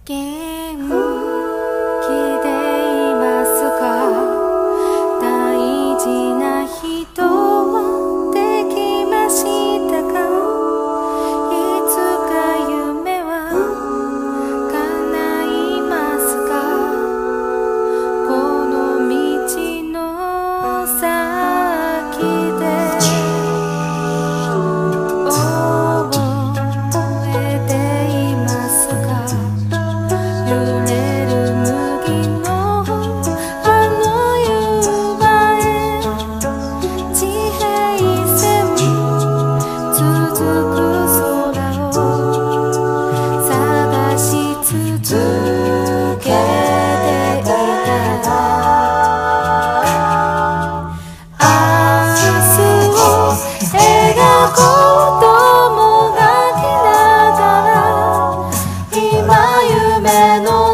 元気でいますか？大事な人はできましたか？いつか夢は叶いますか？この道の先で覚えていますか？揺れる麦のあの夕映え、地平線続く空を探し続けていたら、明日を描こうともがきながら、今夢の